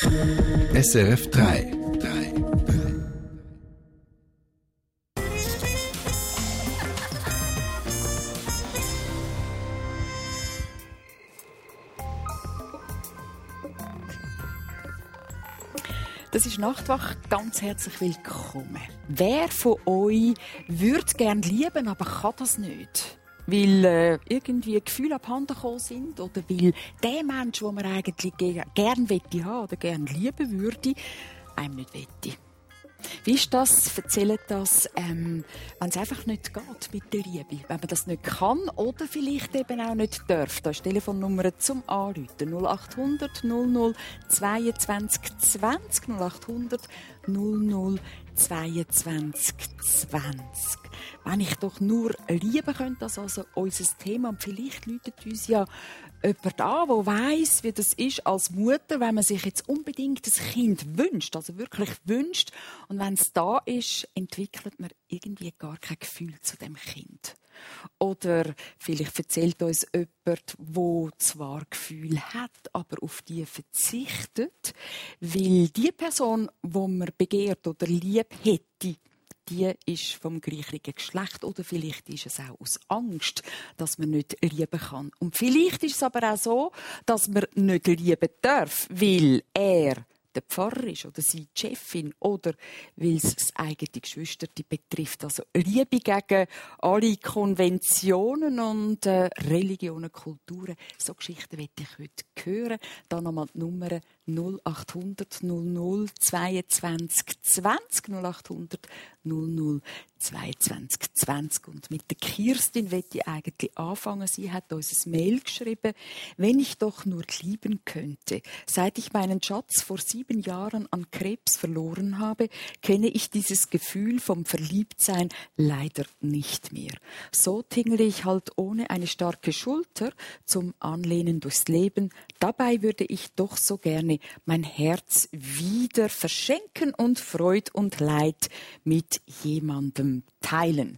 SRF 3. Das ist Nachtwach. Ganz herzlich willkommen. Wer von euch würde gerne lieben, aber kann das nicht? Weil irgendwie Gefühle abhanden gekommen sind oder weil der Mensch, den man eigentlich gerne wette haben oder gerne lieben würde, einem nicht wette. Wie ist das? Erzählt das, wenn es einfach nicht geht mit der Liebe? Wenn man das nicht kann oder vielleicht eben auch nicht darf. Da ist die Telefonnummer zum Anrufen. 0800 00 22 20 0800 00 22 20. Wenn ich doch nur lieben könnte, das also unser Thema. Und vielleicht läutet uns ja jemand an, der weiss, wie das ist als Mutter, wenn man sich jetzt unbedingt das Kind wünscht, also wirklich wünscht. Und wenn es da ist, entwickelt man irgendwie gar kein Gefühl zu dem Kind. Oder vielleicht erzählt uns jemand, der zwar Gefühl hat, aber auf die verzichtet, weil die Person, die man begehrt oder lieb hätte, die ist vom gleichen Geschlecht oder vielleicht ist es auch aus Angst, dass man nicht lieben kann. Und vielleicht ist es aber auch so, dass man nicht lieben darf, weil er der Pfarrer ist oder seine Chefin oder weil es das eigene Geschwister betrifft. Also Liebe gegen alle Konventionen und Religionen, Kulturen. So Geschichten möchte ich heute hören. Dann nochmal die Nummer 0800 00 22 20 0800 00 22 20. Und mit der Kirstin möchte ich eigentlich anfangen. Sie hat uns ein Mail geschrieben. Wenn ich doch nur lieben könnte. Seit ich meinen Schatz vor 7 Jahren an Krebs verloren habe, kenne ich dieses Gefühl vom Verliebtsein leider nicht mehr. So tingle ich halt ohne eine starke Schulter zum Anlehnen durchs Leben. Dabei würde ich doch so gerne mein Herz wieder verschenken und Freud und Leid mit jemandem teilen.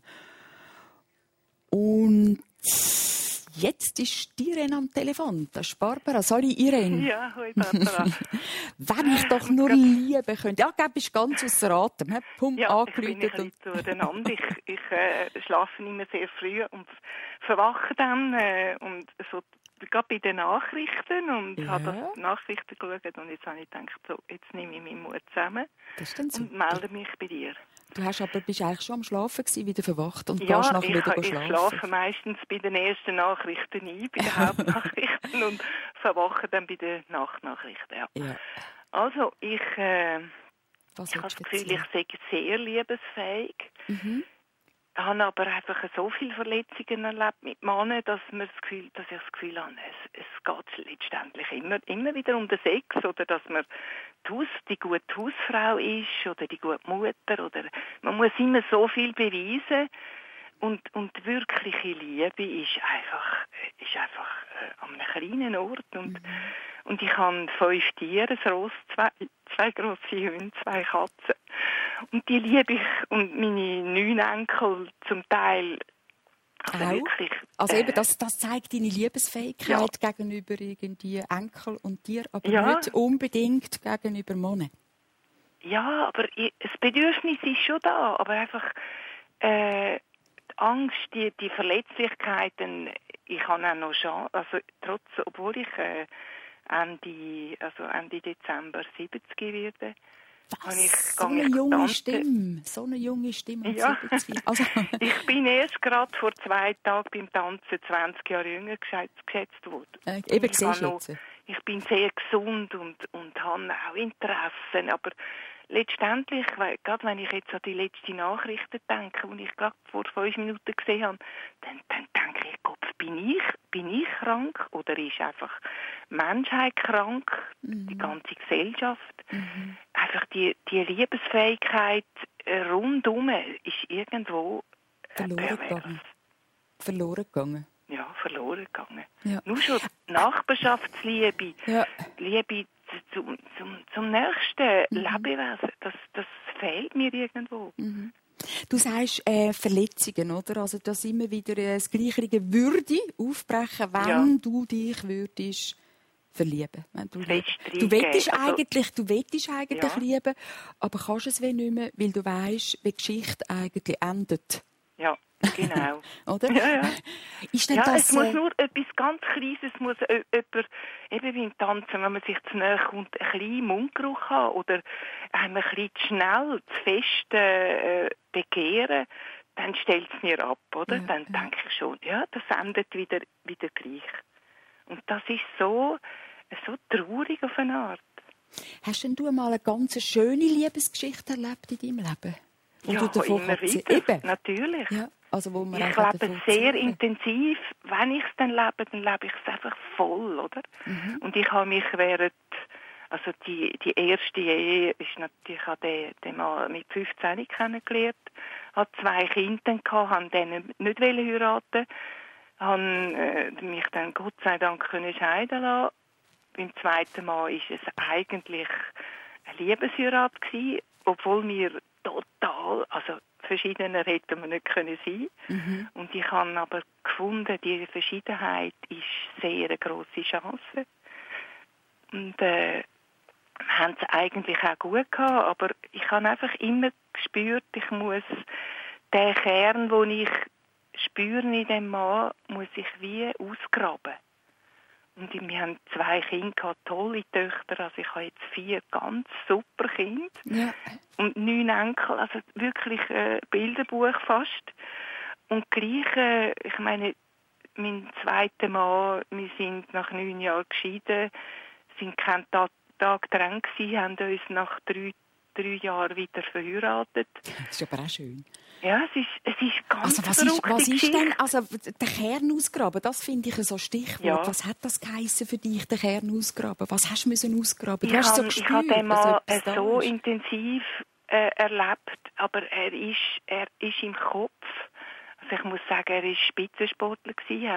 Und jetzt ist die Irene am Telefon. Das ist Barbara. Sorry, Irene. Ja, hoi Barbara. Wenn ich doch nur lieben könnte. Ja, du bist ganz ausser Atem. Pum, ja, ich bin ein angerufen. bisschen durcheinander. Ich schlafe immer sehr früh und verwache dann und so gerade bei den Nachrichten und habe die Nachrichten geschaut und jetzt habe ich gedacht, so, jetzt nehme ich meinen Mut zusammen und melde mich bei dir. Du bist eigentlich schon am Schlafen gewesen, wieder verwacht und ja, gehst nachher wieder schlafen. Ich schlafe meistens bei den ersten Nachrichten ein, bei den Hauptnachrichten und verwache dann bei den Nachtnachrichten. Ja. Also, ich habe das Gefühl, ich sei sehr liebesfähig. Mhm. Ich habe aber einfach so viele Verletzungen erlebt mit Männern, dass ich das Gefühl habe, es geht letztendlich immer wieder um den Sex oder dass man die gute Hausfrau ist oder die gute Mutter oder man muss immer so viel beweisen und wirkliche Liebe ist einfach an einem kleinen Ort und ich habe 5 Tiere, ein Ross, 2 grosse Hunde, 2 Katzen. Und die liebe ich und meine 9 Enkel zum Teil. Also wirklich. Also eben, das zeigt deine Liebesfähigkeit gegenüber irgendwie Enkel und dir, aber nicht unbedingt gegenüber Männern. Ja, aber das Bedürfnis ist schon da, aber einfach die Angst, die Verletzlichkeiten. Ich habe auch noch Chance, also obwohl ich Ende Dezember 70 werde. Was? So eine junge Stimme. Ja. Also. Ich bin erst gerade vor 2 Tagen beim Tanzen 20 Jahre jünger geschätzt worden. Ich bin sehr gesund und habe auch Interessen, aber letztendlich, gerade wenn ich jetzt an die letzten Nachrichten denke, die ich gerade vor 5 Minuten gesehen habe, dann denke ich, Gott, bin ich krank oder ist einfach die Menschheit krank, die ganze Gesellschaft? Einfach die Liebesfähigkeit rundum ist irgendwo verloren gegangen. Ja, verloren gegangen. Ja. Nur schon die Nachbarschaftsliebe, Liebe zum nächsten Lebewesen, das fehlt mir irgendwo. Du sagst Verletzungen, oder? Also dass immer wieder das Gleiche würde aufbrechen, wenn du dich würdest verlieben. Wenn du willst eigentlich lieben, aber kannst es nicht mehr, weil du weisst, wie die Geschichte eigentlich endet. Ja, genau. Oder? Ja. Ist denn das, es muss nur etwas ganz Kleines, es muss jemand, eben beim Tanzen, wenn man sich zu nahe kommt, einen kleinen Mundgeruch haben oder ein bisschen zu schnell, zu fest begehren, dann stellt es mir ab, oder? Ja, dann denke ich schon, ja, das endet wieder gleich. Und das ist so traurig auf eine Art. Hast denn du mal eine ganz schöne Liebesgeschichte erlebt in deinem Leben? Ja, immer wieder, natürlich. Ja, also wo man ich lebe sehr intensiv. Wenn ich es dann lebe ich es einfach voll, oder? Mhm. Und ich habe mich also die erste Ehe ist natürlich, ich habe den Mann mit 15 kennengelernt, hatte 2 Kinder gehabt, habe den nicht heiraten, habe mich dann Gott sei Dank scheiden lassen. Beim zweiten Mal war es eigentlich eine Liebesheirat gewesen, obwohl wir total, also verschiedener hätten wir nicht können sein. Mhm. Und ich habe aber gefunden, diese Verschiedenheit ist sehr eine grosse Chance. Und wir haben es eigentlich auch gut gehabt, aber ich habe einfach immer gespürt, ich muss den Kern, den ich spüre in dem Mann, muss ich wie ausgraben. Und wir haben 2 Kinder gehabt, tolle Töchter. Also ich habe jetzt 4 ganz super Kinder. Ja. Und 9 Enkel, also wirklich Bilderbuch fast. Und gleich, ich meine, mein zweiter Mann, wir sind nach 9 Jahren geschieden, sind keinen Tag dran gewesen, haben uns nach 3 Jahren wieder verheiratet. Das ist aber auch schön. Ja, es ist ganz was ist denn, also der Kern ausgraben, das finde ich so Stichwort. Ja. Was hat das geheissen für dich, den Kern ausgraben? Was hast du müssen ausgraben? Ich habe den Mann so intensiv erlebt, aber er ist im Kopf. Also ich muss sagen, er war Spitzensportler gewesen,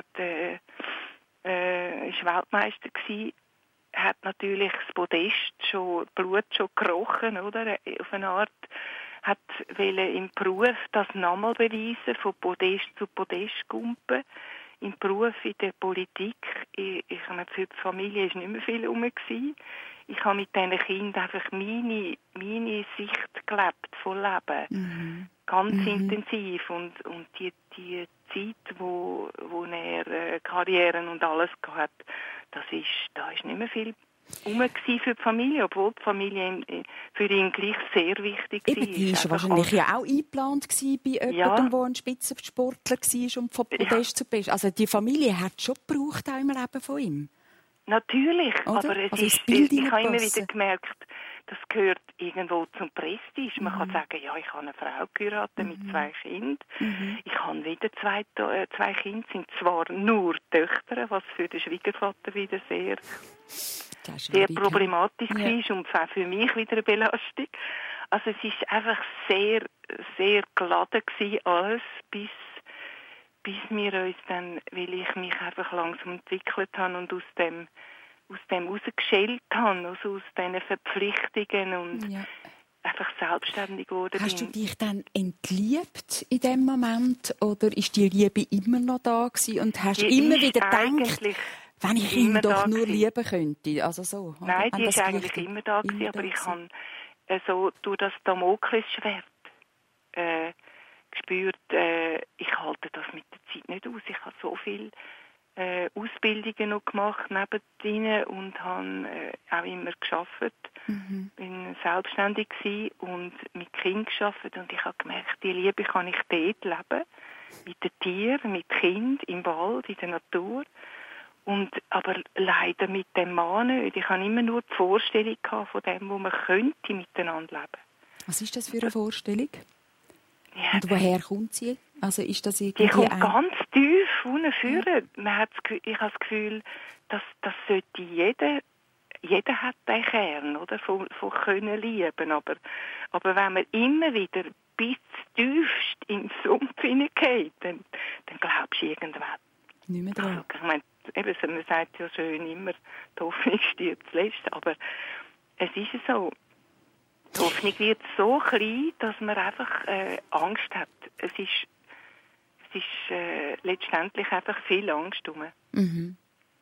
ist Weltmeister gewesen, hat natürlich das Podest Blut schon gerochen, oder? Auf eine Art. Hat im Beruf das nochmal beweisen, von Podest zu Podest gumpen. Im Beruf, in der Politik, ich meine, für die Familie war nicht mehr viel herum. Ich habe mit diesen Kindern einfach meine Sicht gelebt von Leben. Mhm. Ganz intensiv. Und die Zeit, wo er Karrieren und alles gehabt hat, da ist nicht mehr viel für die Familie, obwohl die Familie für ihn gleich sehr wichtig war. Die war wahrscheinlich ja auch eingeplant bei jemandem, der ein Spitzensportler war und von Podest zu Podest. Also die Familie hat schon gebraucht auch im Leben von ihm. Natürlich, oder? Aber ich habe immer wieder gemerkt, das gehört irgendwo zum Prestige. Man kann sagen, ja, ich habe eine Frau geheiratet mit 2 Kindern. Ich habe wieder 2 Kinder, sind zwar nur Töchter, was für den Schwiegervater wieder sehr problematisch war und auch für mich wieder eine Belastung. Also es ist einfach sehr, sehr geladen gewesen, alles, bis wir uns dann, weil ich mich einfach langsam entwickelt habe und aus dem rausgeschält habe, also aus diesen Verpflichtungen und einfach selbstständig geworden bin. Hast du dich dann entliebt in dem Moment oder ist die Liebe immer noch da gewesen und hast immer wieder gedacht, wenn ich ihn doch nur lieben könnte? Also so, nein, die ist eigentlich immer da gewesen, aber ich habe so durch das Damoklesschwert gespürt, ich halte das mit der Zeit nicht aus. Ich habe so viel Ausbildungen noch gemacht nebendrin und habe auch immer gearbeitet. Bin selbstständig gewesen und mit Kindern gearbeitet und ich habe gemerkt, die Liebe kann ich dort leben, mit den Tieren, mit Kindern, im Wald, in der Natur. Aber leider mit dem Mann nicht. Ich hatte immer nur die Vorstellung von dem, wo man könnte miteinander leben. Was ist das für eine Vorstellung? Ja, und woher kommt sie? Also ist das irgendwie die kommt ganz tief unten führen. Ich habe das Gefühl, dass sollte jeder hat den Kern, oder? Von können lieben. Aber wenn man immer wieder bis tiefst in den Sumpf hineingeht, dann glaubst du irgendwann nicht mehr dran. Also, ich meine, man sagt ja schön immer, die Hoffnung stirbt zuletzt, aber es ist so. Die Hoffnung wird so klein, dass man einfach Angst hat. Es ist letztendlich einfach viel Angst rum.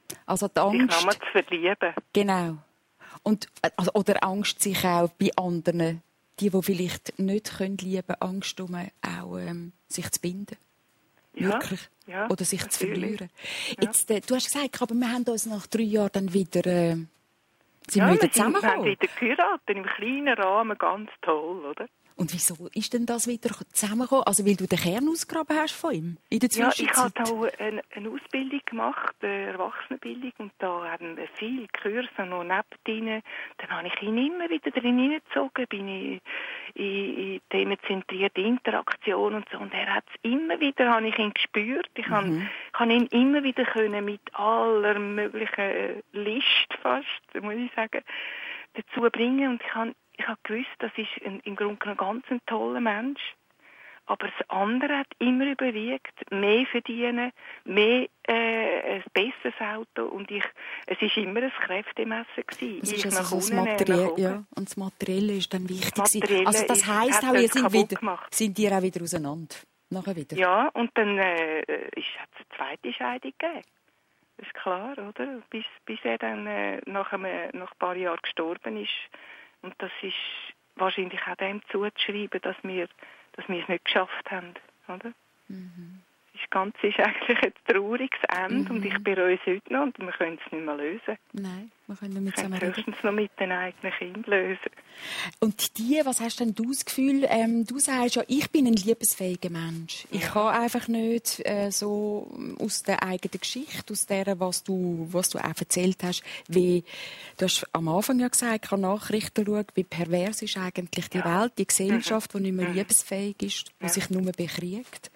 Also die Angst... Sich nochmal zu verlieben. Genau. Und, also, oder Angst, sich auch bei anderen, die vielleicht nicht lieben können, Angst, um auch sich zu binden. Ja, wirklich. Ja, oder sich natürlich. zu verlieren. Ja. Jetzt, du hast gesagt, aber wir haben uns nach 3 Jahren dann wieder, sind Ja, wir wieder wir zusammengekommen. haben wieder geheiratet, im kleinen Rahmen, ganz toll, oder? Und wieso ist denn das wieder zusammengekommen? Also, weil du den Kern ausgegraben hast von ihm in der Ja, Zwischenzeit? ich habe auch eine Ausbildung gemacht, eine Erwachsenenbildung, und da haben wir viele Kurse noch nebendrin. Dann habe ich ihn immer wieder drin hineingezogen, bin ich in themenzentrierte Interaktion und so. Und er hat es immer wieder, habe ich ihn gespürt. Ich kann ihn immer wieder können mit aller möglichen List fast, muss ich sagen, dazu bringen. Und ich habe gewusst, das ist im Grunde ein ganz toller Mensch. Aber das andere hat immer überwiegt, mehr verdienen, mehr ein besseres Auto. Und es war immer ein Kräftemessen gewesen. Es ist also so das Materielle, ja, und das Materielle ist dann wichtig. Also das heisst auch, ihr sind ihr auch wieder auseinander? Nachher wieder? Ja, und dann hat es eine zweite Scheidung gegeben. Das ist klar, oder? Bis er dann nach ein paar Jahren gestorben ist. Und das ist wahrscheinlich auch dem zuzuschreiben, dass wir es nicht geschafft haben, oder? Das Ganze ist eigentlich ein trauriges Ende und ich bereue es heute noch und wir können es nicht mehr lösen. Nein, wir können nicht zusammen reden. Höchstens noch mit den eigenen Kindern lösen. Und was hast denn du das Gefühl, du sagst ja, ich bin ein liebesfähiger Mensch. Ich kann einfach nicht so aus der eigenen Geschichte, aus der, was du auch erzählt hast, wie, du hast am Anfang ja gesagt, ich kann Nachrichten schauen, wie pervers ist eigentlich die Welt, die Gesellschaft, die nicht mehr liebesfähig ist, die sich nur bekriegt.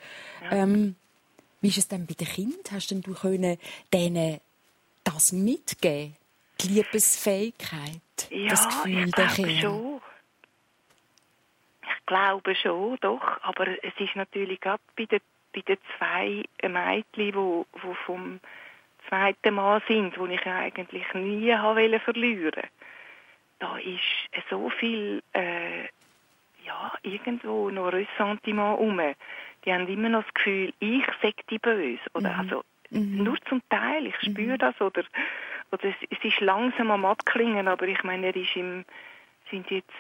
Wie ist es denn bei den Kindern? Hast denn du denen das mitgeben? Die Liebesfähigkeit? Ja, das Gefühl ich glaube schon. Ich glaube schon, doch. Aber es ist natürlich gerade bei den 2 Mädchen, die vom zweiten Mann sind, die ich eigentlich nie verlieren wollte. Da ist so viel irgendwo noch Ressentiment rum. Die haben immer noch das Gefühl, ich sei die böse. Oder also nur zum Teil, ich spüre das. Oder es ist langsam am Abklingen, aber ich meine, sind jetzt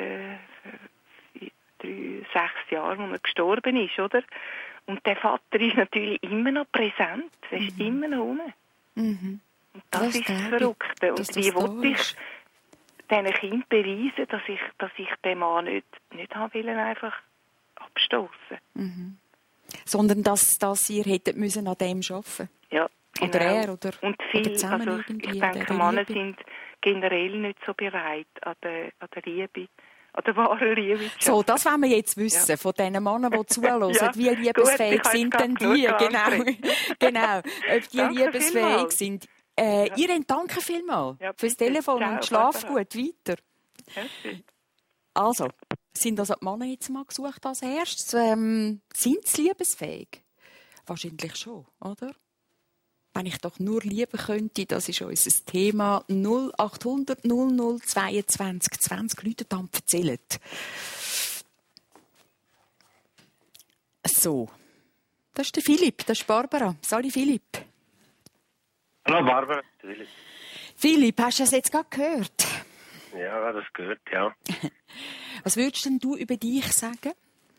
6 Jahre, wo er gestorben ist, oder? Und der Vater ist natürlich immer noch präsent. Er ist immer noch rum. Und das ist das Verrückte. Und wie wollte ich diesen Kindern beweisen, dass ich den Mann nicht haben will, einfach abstoßen. Sondern dass ihr hättet müssen an dem arbeiten. Ja, genau. Oder er oder und viel, oder zusammen also irgendwie. Ich denke, Männer sind generell nicht so bereit an der Liebe, an der wahren Liebe. So, das wollen wir jetzt wissen von den Männern, die zuhören. Wie liebesfähig sind denn die? Genau. Ob die liebesfähig sind. Ihr danke vielmals fürs Telefon und schlaf gut weiter. Also, sind die Männer jetzt mal gesucht als erstes? Sind sie liebesfähig? Wahrscheinlich schon, oder? Wenn ich doch nur lieben könnte, das ist unser Thema. 0800 00 22 20 Leute dann erzählen. So. Das ist der Philipp, das ist Barbara. Sorry, Philipp. Hallo Barbara. Philipp, hast du das jetzt gerade gehört? Ja, ich habe das gehört, ja. Was würdest denn du über dich sagen?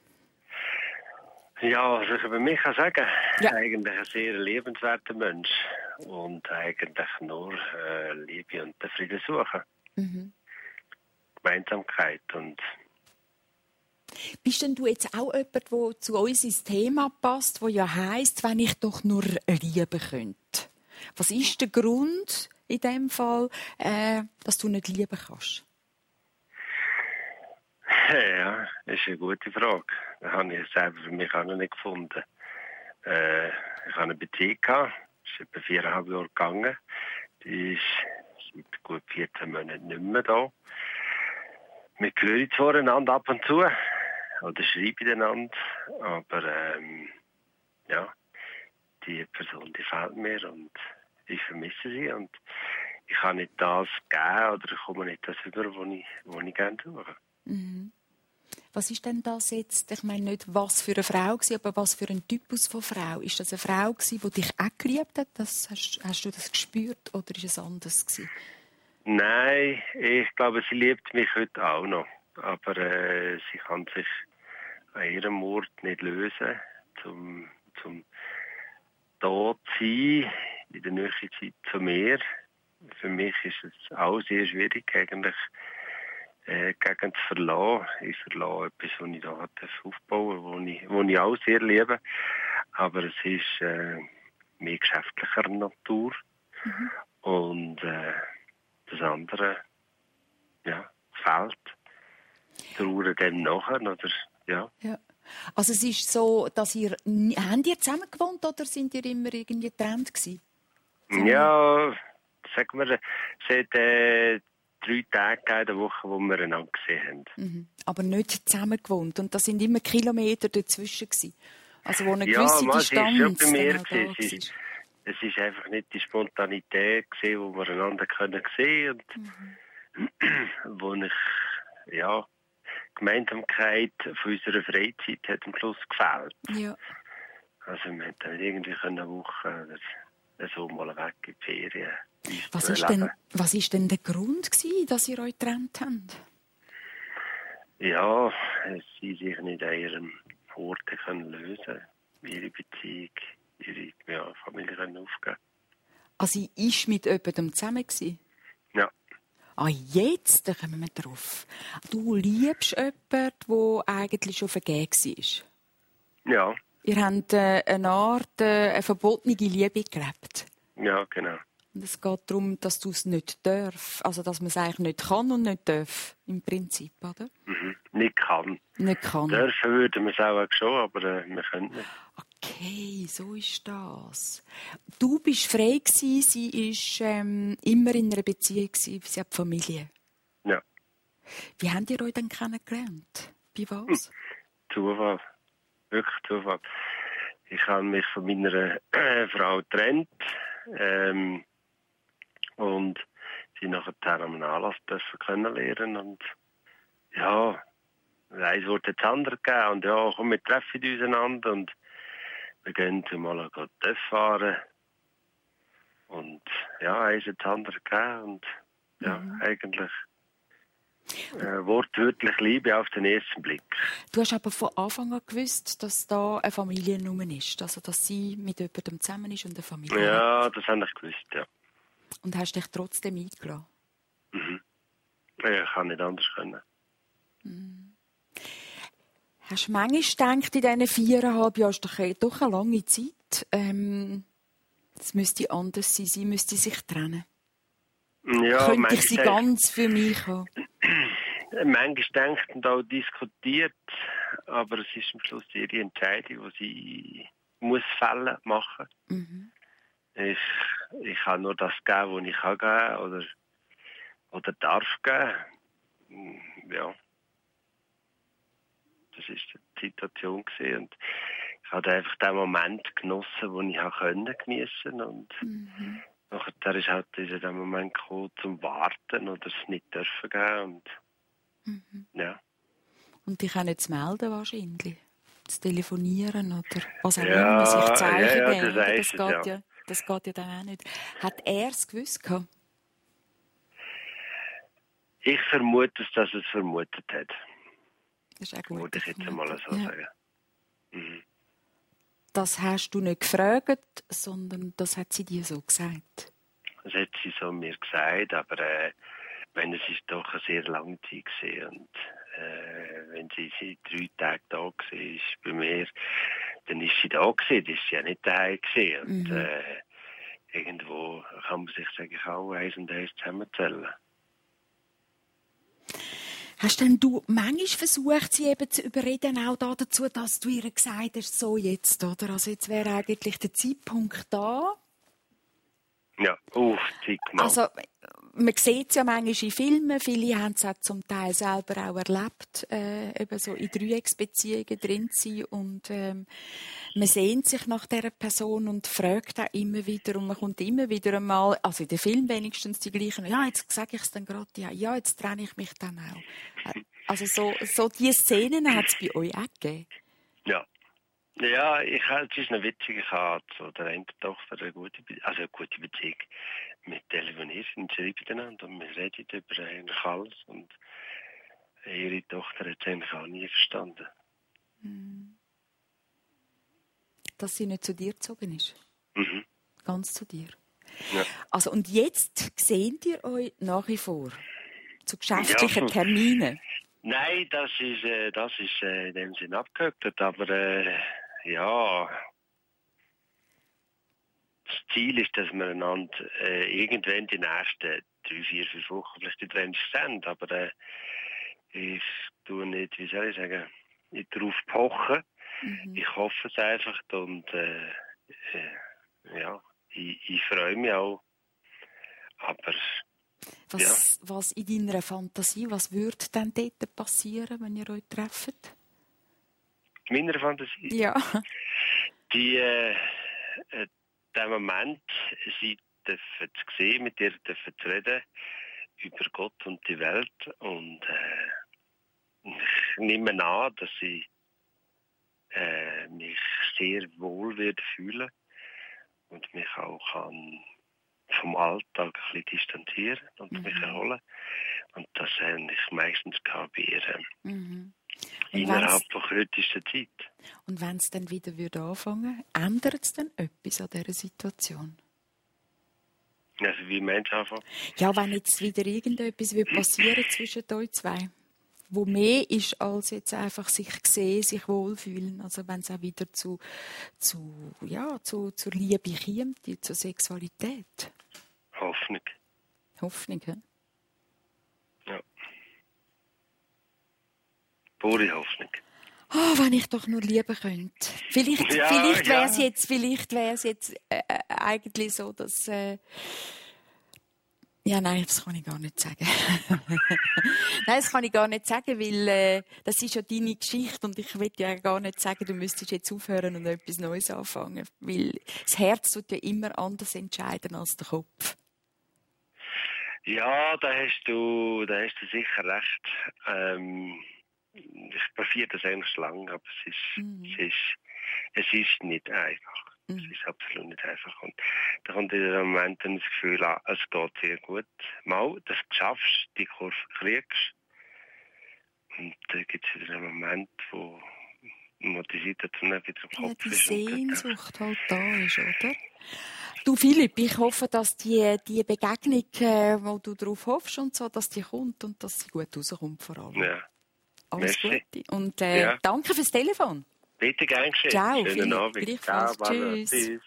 Ja, was ich über mich kann sagen, ja. Eigentlich ein sehr lebenswerter Mensch und eigentlich nur Liebe und den Frieden suchen. Gemeinsamkeit und... Bist denn du jetzt auch jemand, der zu uns ins Thema passt, wo ja heisst, wenn ich doch nur lieben könnte? Was ist der Grund in dem Fall, dass du nicht lieben kannst? Ja, das ist eine gute Frage. Das habe ich selber für mich auch noch nicht gefunden. Ich hatte eine Beziehung, das ist etwa 4,5 Jahre gegangen. Die ist seit gut 14 Monaten nicht mehr da. Wir hören voreinander ab und zu oder schreiben einander, aber ja, die Person, die fehlt mir und ich vermisse sie und ich kann nicht das geben oder ich komme nicht das über, was ich gerne suche. Was ist denn das jetzt? Ich meine nicht, was für eine Frau war, aber was für ein Typus von Frau? Ist das eine Frau gewesen, die dich auch geliebt hat? Hast du das gespürt oder ist es anders gewesen? Nein, ich glaube, sie liebt mich heute auch noch. Aber sie kann sich an ihrem Ort nicht lösen, zum da zu sein, in der nächsten Zeit zu mir. Für mich ist es auch sehr schwierig, eigentlich gegen zu verlassen. Ich verlasse etwas, was ich da aufbauen darf, was ich auch sehr liebe. Aber es ist mehr geschäftlicher Natur. Mhm. Und das andere fehlt. Trauer dem nachher, oder? Ja. Also es ist so, dass habt ihr zusammen gewohnt oder sind ihr immer irgendwie getrennt gewesen? Ja, sagen wir, es hat 3 Tage in der Woche, wo wir einander gesehen haben. Mhm. Aber nicht zusammen gewohnt. Und da sind immer Kilometer dazwischen gewesen. Also wo eine gewisse Distanz schon bei mir war. Es ist einfach nicht die Spontanität gewesen, wo wir einander sehen können. Und wo ich, Gemeinsamkeit von unserer Freizeit hat am Schluss gefehlt. Ja. Also wir hätten dann irgendwie eine Woche oder so mal weg in die Ferien. Was ist denn der Grund gewesen, dass ihr euch getrennt habt? Ja, sie sich nicht an ihrem Ort lösen können, ihre Beziehung, ihre Familie aufgeben. Also sie war mit jemandem zusammen gewesen? Ja. Ah, jetzt da kommen wir drauf. Du liebst jemanden, der eigentlich schon vergeben war? Ja. Ihr habt eine Art eine verbotene Liebe gelebt? Ja, genau. Und es geht darum, dass du es nicht darfst. Also, dass man es eigentlich nicht kann und nicht darf, im Prinzip, oder? Mhm. Nicht kann. Nicht kann. Dürfen würden wir es auch schon, aber wir können nicht. Okay, so ist das. Du bist frei gewesen, sie war immer in einer Beziehung gewesen, sie hat Familie. Ja. Wie habt ihr euch denn kennengelernt? Bei was? Zufall. Wirklich Zufall. Ich habe mich von meiner Frau getrennt und sie nachher an einem Anlass kennenlernen und ja, eins wurde das andere gegeben und ja, komm, wir treffen uns einander und wir gehen mal TÜV fahren und ja, eins hat das andere gegeben und ja, eigentlich wortwörtlich Liebe auf den ersten Blick. Du hast aber von Anfang an gewusst, dass da eine Familiennummer ist, also dass sie mit jemandem zusammen ist und eine Familie Ja, hat. das habe ich gewusst, ja. Und hast dich trotzdem eingelassen? Mhm. Ja, ich kann nicht anders können. Hast du manchmal gedacht, in diesen 4,5 Jahren, ist doch eine lange Zeit, es müsste anders sein, sie müsste sich trennen? Ja, könnte ich sie ganz für mich haben? Manchmal denkt und auch diskutiert, aber es ist am Schluss ihre Entscheidung, die sie muss machen. Mhm. Ich kann nur das geben, was ich kann geben oder darf geben. Ja. Das war die Situation gewesen. Und ich habe einfach den Moment genossen, den ich geniessen konnte. Und nachher ist halt dieser Moment gekommen, zum Warten oder es nicht dürfen geben. Und, ja. Und dich auch nicht zu melden wahrscheinlich? Zu telefonieren oder was auch immer, sich Zeichen geben. Das geht ja dann auch nicht. Hat er es gewusst gehabt? Ich vermute, dass er es vermutet hat. Das ist auch gut. Würde ich jetzt einmal so sagen. Mhm. Das hast du nicht gefragt, sondern das hat sie dir so gesagt? Das hat sie so mir gesagt, aber es ist doch eine sehr lange Zeit gewesen. Und wenn sie 3 Tage da war bei mir, dann ist sie da gewesen, dann ist sie ja nicht daheim gewesen. Und irgendwo kann man sich, sage ich, auch 1 und 1 zusammenzählen. Hast denn du manchmal versucht, sie eben zu überreden, auch dazu, dass du ihr gesagt hast, so jetzt, oder? Also jetzt wäre eigentlich der Zeitpunkt da. Ja, zigmal. Also, man sieht es ja manchmal in Filmen, viele haben es auch zum Teil selber auch erlebt, eben so in Dreiecksbeziehungen drin zu sein und man sehnt sich nach dieser Person und fragt auch immer wieder und man kommt immer wieder einmal, also in den Filmen wenigstens die gleichen, ja, jetzt sage ich es dann gerade, ja, jetzt trenne ich mich dann auch. Also so diese Szenen hat es bei euch auch gegeben? Ja. Ja, es ist noch witzig, ich habe zu der einen Tochter eine gute Beziehung. Wir telefonieren und schreiben miteinander und wir reden über eigentlich alles. Und ihre Tochter hat es eigentlich auch nie verstanden. Dass sie nicht zu dir gezogen ist? Mhm. Ganz zu dir? Ja. Also, und jetzt seht ihr euch nach wie vor zu geschäftlichen Terminen? Nein, das ist in dem Sinn abgehakt, aber ja, das Ziel ist, dass wir einander irgendwann die nächsten 3, 4, 5 Wochen vielleicht die Trends sehen, aber ich tue nicht, wie soll ich sagen, nicht darauf pochen. Ich hoffe es einfach und ja, ich freue mich auch, aber was in deiner Fantasie, was würde denn dort passieren, wenn ihr euch trefft? In meiner Fantasie? Ja. Der Moment, sie dürfen zu sehen, mit ihr dürfen zu reden über Gott und die Welt und ich nehme an, dass sie mich sehr wohl wird fühlen und mich auch kann vom Alltag ein bisschen distanzieren und mich erholen. Und das habe ich meistens bei ihr innerhalb von kürzester Zeit. Und wenn es dann wieder anfangen würde, ändert es dann etwas an dieser Situation? Also wie meinst du anfangen? Ja, wenn jetzt wieder irgendetwas passieren zwischen euch zwei, wo mehr ist als jetzt einfach sich sehen, sich wohlfühlen. Also wenn es auch wieder zur Liebe kommt, zur Sexualität. Hoffnung. Hoffnung, ja? Ja. Pure Hoffnung. Wenn ich doch nur lieben könnte. Vielleicht wäre es jetzt eigentlich so, dass... Ja, nein, das kann ich gar nicht sagen. Nein, das kann ich gar nicht sagen, weil das ist ja deine Geschichte und ich will ja gar nicht sagen, du müsstest jetzt aufhören und etwas Neues anfangen, weil das Herz tut ja immer anders entscheiden als der Kopf. Ja, da hast du sicher recht. Ich probiere das eigentlich schon lange, aber es ist nicht einfach. Es ist absolut nicht einfach. Und da kommt in dem Moment dann das Gefühl, es geht sehr gut. Mal, dass du schaffst, die Kurve kriegst. Und dann gibt es wieder einen Moment, wo die Situation wieder im Kopf ist. Ja, die Sehnsucht halt da ist, oder? Du Philipp, ich hoffe, dass die Begegnung, wo du darauf hoffst und so, dass die kommt und dass sie gut rauskommt vor allem. Ja. Alles Gute. Und danke fürs Telefon. Bitte, gern geschehen. Ciao, schönen Abend. Gleichfalls. Ciao, Tschüss.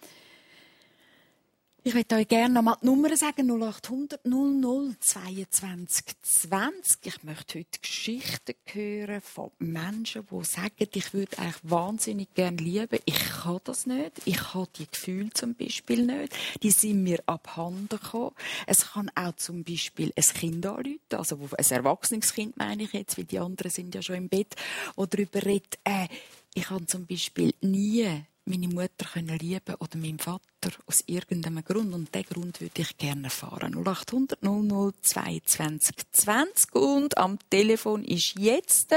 Ich möchte euch gerne noch mal die Nummer sagen, 0800 00 22 20. Ich möchte heute Geschichten hören von Menschen, die sagen, ich würde eigentlich wahnsinnig gerne lieben. Ich kann das nicht. Ich habe die Gefühle zum Beispiel nicht. Die sind mir abhanden gekommen. Es kann auch zum Beispiel ein Kind anrufen, also ein erwachsenes Kind meine ich jetzt, weil die anderen sind ja schon im Bett, wo darüber redet, ich habe zum Beispiel nie meine Mutter lieben oder meinen Vater aus irgendeinem Grund. Und diesen Grund würde ich gerne erfahren. 0800 00 22 20. Und am Telefon ist jetzt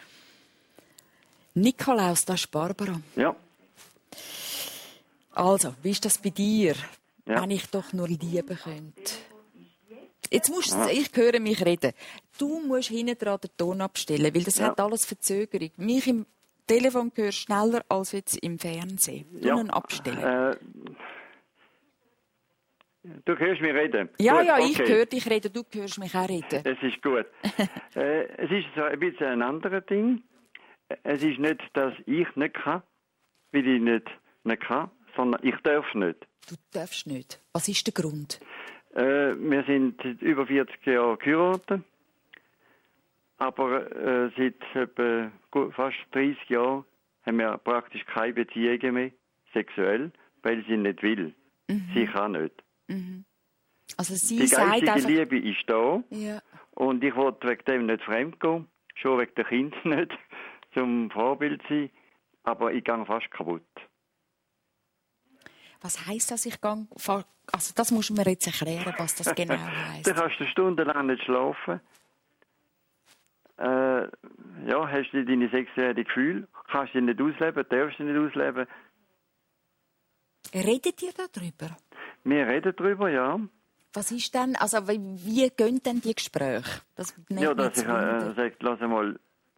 Nikolaus, das ist Barbara. Ja. Also, wie ist das bei dir? Ja. Wenn ich doch nur lieben könnte. Jetzt ich höre mich reden. Du musst hinten dran den Ton abstellen, weil das hat alles Verzögerung. Mich im Telefon hörst schneller als jetzt im Fernsehen. Du ihn abstellen. Du hörst mich reden? Ja, gut, ja, okay. Ich höre dich reden, du hörst mich auch reden. Es ist gut. Es ist so ein bisschen ein anderes Ding. Es ist nicht, dass ich nicht kann, weil ich nicht kann, sondern ich darf nicht. Du darfst nicht. Was ist der Grund? Wir sind seit über 40 Jahren geheiratet. Aber seit etwa fast 30 Jahren haben wir praktisch keine Beziehungen mehr, sexuell, weil sie nicht will. Sie kann nicht. Also sie die sagt geistige einfach... Liebe ist da. Ja. Und ich wollte wegen dem nicht fremdgehen. Schon wegen der Kinder nicht, zum Vorbild sein. Aber ich gehe fast kaputt. Was heisst das, ich gehe... Also das muss mir jetzt erklären, was das genau heisst. Dann kannst du stundenlang nicht schlafen. hast du deine sexuellen Gefühle, kannst du nicht ausleben, darfst du nicht ausleben. Redet ihr darüber? Wir reden darüber, ja. Was ist denn, also wie gehen denn die Gespräche? Dass ich sage, lass mal,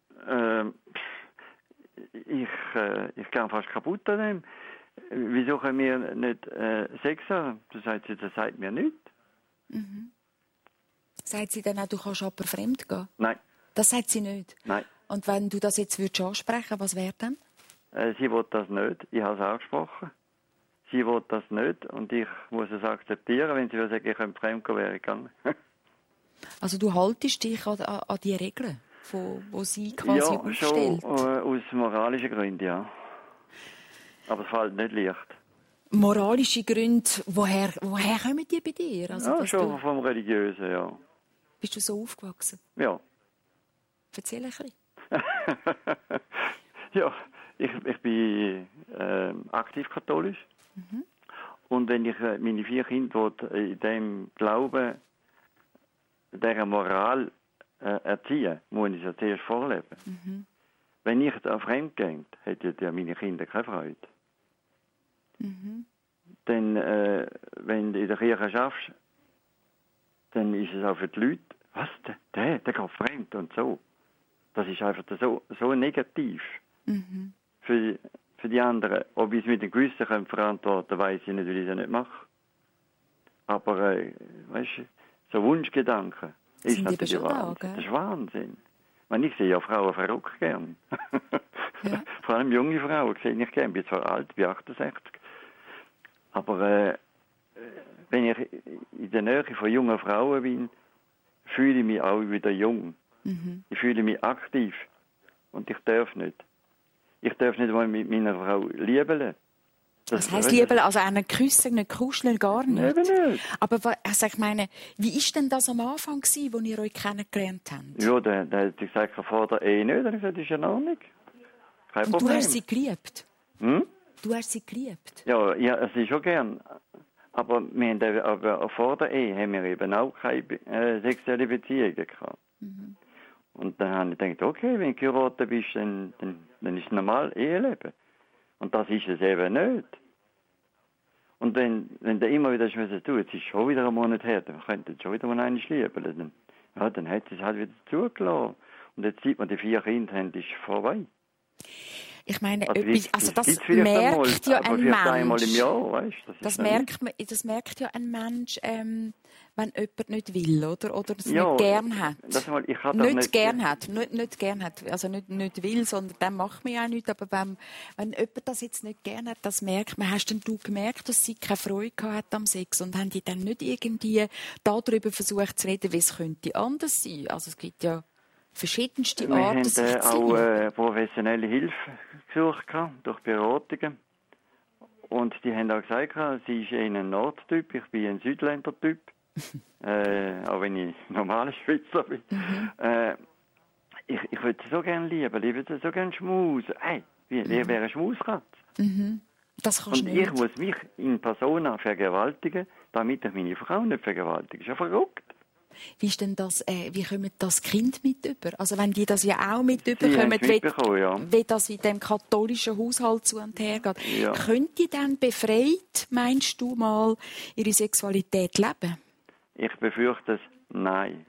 ich gehe fast kaputt an dem. Wieso können wir nicht Sex haben? Das sagt mir nichts. Mhm. Sagt sie dann auch, du kannst aber fremd gehen? Nein. Das sagt sie nicht? Nein. Und wenn du das jetzt ansprechen würdest, was wäre dann? Sie will das nicht. Ich habe es angesprochen. Sie will das nicht und ich muss es akzeptieren. Wenn sie will sagen, ich könnte fremd gehen, wäre ich gegangen. Also du haltest dich an die Regeln, die sie quasi aufstellt? Ja, schon aus moralischen Gründen, ja. Aber es fällt nicht leicht. Moralische Gründe, woher kommen die bei dir? Also, ja, schon vom Religiösen, ja. Bist du so aufgewachsen? Ja. Erzähl ein bisschen. Ja, ich bin aktiv katholisch. Mhm. Und wenn ich meine 4 Kinder in dem Glauben, dieser Moral erziehen, muss ich es zuerst vorleben. Mhm. Wenn ich da fremd gehe, hätten ja meine Kinder keine Freude. Mhm. Denn wenn du in der Kirche schaffst, dann ist es auch für die Leute, was, der geht fremd und so. Das ist einfach so negativ. Mhm. Für die anderen. Ob ich es mit dem Gewissen verantworten kann, weiss ich nicht, weil ich es nicht mache. Aber, weißt du, so Wunschgedanken ist natürlich Wahnsinn. Das ist Wahnsinn. Ich sehe ja Frauen verrückt gern. Ja. Vor allem junge Frauen sehe ich gern. Ich bin zwar alt, ich bin 68. Aber wenn ich in der Nähe von jungen Frauen bin, fühle ich mich auch wieder jung. Mhm. Ich fühle mich aktiv. Und ich darf nicht. Ich darf nicht mal mit meiner Frau liebeln. Das heisst liebeln, also einen küssen, nicht kuscheln, gar nicht? Eben nicht. Aber also ich meine, wie war denn das am Anfang, als ihr euch kennengelernt habt? Ja, der hat gesagt, vor der Ehe nicht. Dann habe ich gesagt, das ist ja noch nicht. Kein Problem. Du hast sie geliebt? Hm? Du hast sie geliebt? Ja, sie schon gern. Aber vor der Ehe haben wir eben auch keine sexuelle Beziehungen gehabt. Mhm. Und dann habe ich gedacht, okay, wenn du geheiratet bist, dann ist es normal Eheleben. Und das ist es eben nicht. Und wenn du immer wieder tun, jetzt ist schon wieder ein Monat her, dann könnte schon wieder mal einen lieben. Dann hat sie es halt wieder zugelassen. Und jetzt sieht man, die 4 Kinder haben, ist vorbei. Ich meine, das merkt ja ein Mensch. Einmal im Jahr, weißt, das merkt ja ein Mensch, wenn jemand nicht will, oder es ja, nicht gern hat. Nicht gern hat. Also nicht will, sondern dann macht man ja auch nichts. Aber wenn jemand das jetzt nicht gern hat, das merkt man. Hast denn du gemerkt, dass sie keine Freude hat am Sex? Und haben die dann nicht irgendwie darüber versucht zu reden, wie es könnte anders sein? Also es gibt ja verschiedenste Arten, sich zu sein. Wir haben auch professionelle Hilfe gesucht, durch Beratungen. Und die haben auch gesagt, sie ist ein Nordtyp, ich bin ein Südländer-Typ. Auch wenn ich normaler Schweizer bin. Mhm. Ich würde so gerne lieben, ich würde so gerne schmusen. Wie wäre eine Schmuskatze? Mhm. Das kannst du nicht. Und ich muss mich in Persona vergewaltigen, damit ich meine Frau nicht vergewaltige. Das ist ja verrückt. Wie ist denn das, wie kommen das Kind mit über? Also wenn die das ja auch mit überkommen, wie das in dem katholischen Haushalt zu und her geht, könnt ihr dann befreit, meinst du mal, ihre Sexualität leben? Ich befürchte es, nein.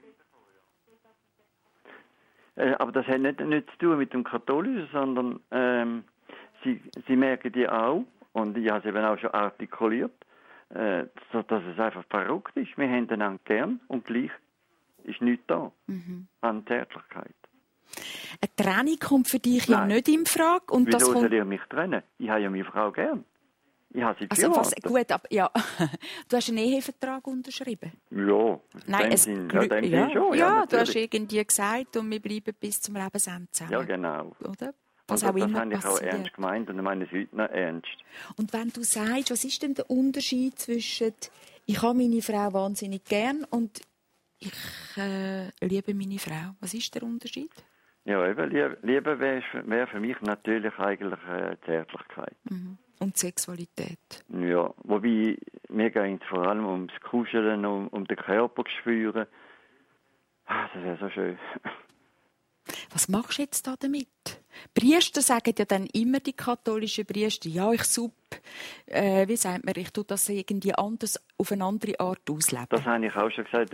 Aber das hat nicht zu tun mit dem Katholischen, sondern sie merken die auch, und ich habe es eben auch schon artikuliert, dass es einfach verrückt ist. Wir haben einander gern und gleich ist nichts da an Zärtlichkeit. Eine Trennung kommt für dich ja nicht in Frage. Und wieso soll ich mich trennen? Ich habe ja meine Frau gern. Ich habe sie geheiratet. Gut, aber ja, du hast einen Ehevertrag unterschrieben? Ja, nein, schon. Ja, du hast irgendwie gesagt, und wir bleiben bis zum Lebensende zusammen. Ja, genau. Oder? Das habe ich auch ernst gemeint und ich meine es heute noch ernst. Und wenn du sagst, was ist denn der Unterschied zwischen ich habe meine Frau wahnsinnig gern und ich liebe meine Frau? Was ist der Unterschied? Ja, eben, Liebe wäre für mich natürlich eigentlich Zärtlichkeit. Mhm. Und Sexualität? Ja, wobei mir geht es vor allem ums Kuscheln, um den Körper zu spüren. Das wäre so schön. Was machst du jetzt da damit? Priester sagen ja dann immer, die katholischen Priester, ja, ich wie sagt man, ich tue das irgendwie anders, auf eine andere Art ausleben. Das habe ich auch schon gesagt.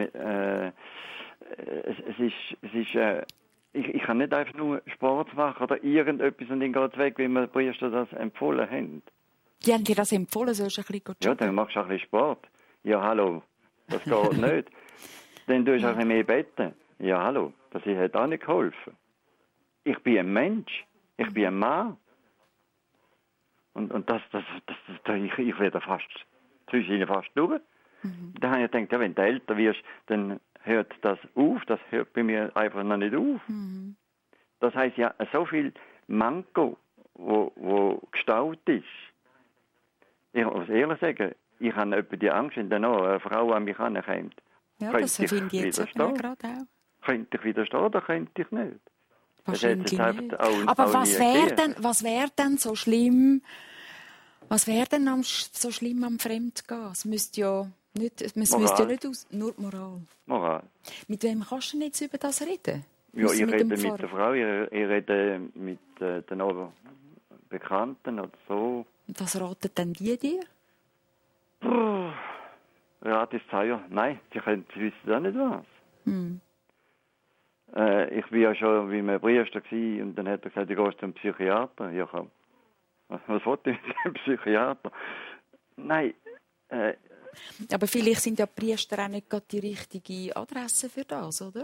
Ich kann nicht einfach nur Sport machen oder irgendetwas und dann geht es weg, wie mir die Priester das empfohlen haben. Die haben dir das empfohlen, sollst du ein bisschen joggen? Ja, dann machst du ein bisschen Sport. Ja, hallo, das geht nicht. Dann tust du ein bisschen mehr beten. Ja, hallo, das hat auch nicht geholfen. Ich bin ein Mensch, ich bin ein Mann. Und ich werde fast durch. Da habe ich gedacht, ja, wenn du älter wirst, dann hört das auf, das hört bei mir einfach noch nicht auf. Das heisst ja, so viel Manko, wo gestaut ist. Ich muss ehrlich sagen, ich habe etwa die Angst, wenn dann noch eine Frau an mich herankommt. Ja, das finde ich jetzt gerade auch. Könnte ich widerstehen oder könnte ich nicht? Wahrscheinlich nicht. Aber was wäre denn so schlimm? Was wäre denn so schlimm am Fremdgehen? Es müsste ja nicht nur die Moral. Mit wem kannst du jetzt über das reden? Ja, ich rede mit der Frau, ich rede mit den Bekannten oder so. Und was raten denn die dir? Rat ist teuer. Nein, sie wissen auch nicht was. Ich war ja schon wie ein Priester und dann hat er gesagt, ich gehe zum Psychiater. Ja, komm. Was wollte ich mit dem Psychiater? Nein. Aber vielleicht sind ja Priester auch nicht gerade die richtige Adresse für das, oder?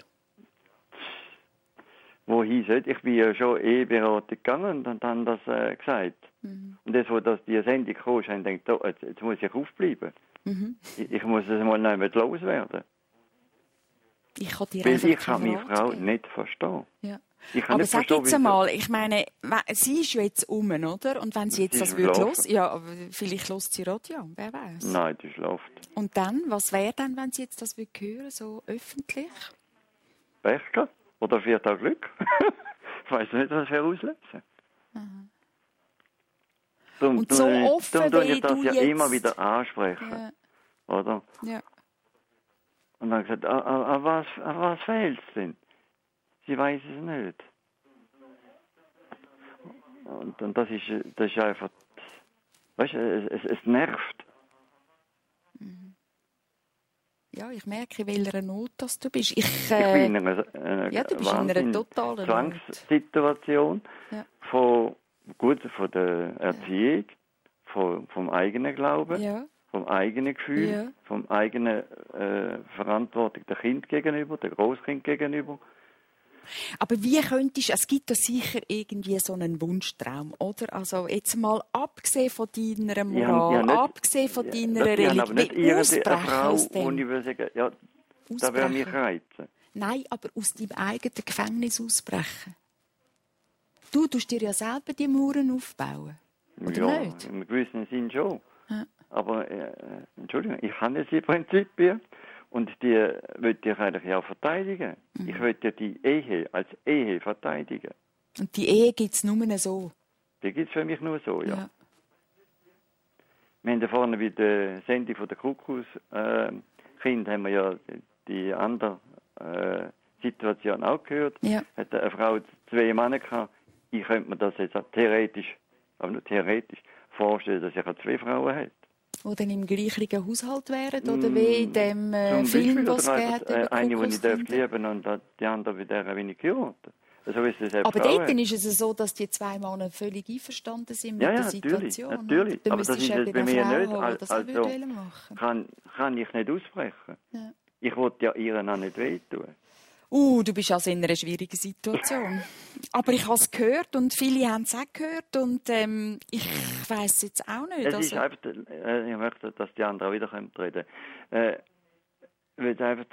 Wohin sollte ich? bin ja schon Eheberatung gegangen und haben das gesagt. Und jetzt, wo die Sendung kam, habe ich gedacht, oh, jetzt muss ich aufbleiben. Ich muss es mal nicht loswerden. Ich kann meine Frau nicht verstehen. Ja. Aber sag jetzt einmal, ich meine, sie ist ja jetzt oder? Und wenn sie jetzt das hören, ja, vielleicht hört sie Radio, wer weiß. Nein, die schläft. Und dann, was wäre dann, wenn sie jetzt das hören, so öffentlich? Pech gehabt. Oder vielleicht auch Glück. Ich weiss nicht, was wir auslösen. Und so offen, wie du das ja jetzt immer wieder ansprechen. Ja. Oder? Ja. Und dann gesagt, was fehlt es denn? Sie weiß es nicht. Und das ist einfach, weißt du, es nervt. Ja, ich merke, in welcher Not das du bist. Ich bin in einer du bist in einer totalen Zwangssituation von der Erziehung, vom eigenen Glauben, vom eigenen Gefühl, vom eigenen Verantwortung der Kind gegenüber, der Großkind gegenüber. Aber wie könntest du, es gibt da sicher irgendwie so einen Wunschtraum, oder? Also jetzt mal abgesehen von deiner Moral, abgesehen von deiner Religion, aber nicht irgendeine Frau, wo ich würde sagen, ja, da würde mich reizen. Nein, aber aus deinem eigenen Gefängnis ausbrechen. Du tust dir ja selber die Mauern aufbauen, oder nicht? Ja, im gewissen Sinn schon. Ja. Aber, Entschuldigung, ich habe jetzt die Prinzipien. Und die möchte ich eigentlich auch verteidigen. Ich möchte die Ehe als Ehe verteidigen. Und die Ehe gibt es nur so? Die gibt es für mich nur so, ja. Wir haben ja vorne bei der Sendung von der Kuckuckskind haben wir ja die andere Situation auch gehört. Ja. Hat eine Frau 2 Männer gehabt. Ich könnte mir das jetzt theoretisch, aber nur theoretisch, vorstellen, dass ich 2 Frauen hätte. Die dann im gleichen Haushalt wären, oder wie in dem Film, was es gegeben hat? Eine, die ich lieben und die andere, bei der ich geheiratet. Also aber dort ist es so, dass die 2 Männer völlig einverstanden sind mit der Situation. Ja, natürlich. Aber das ist jetzt bei mir nicht. Also kann ich nicht aussprechen. Ja. Ich wollte ja ihr auch nicht wehtun. Du bist also in einer schwierigen Situation. Aber ich habe es gehört und viele haben es auch gehört und ich weiss es jetzt auch nicht. Es ist einfach, ich möchte, dass die anderen auch wieder reden können. Weil es einfach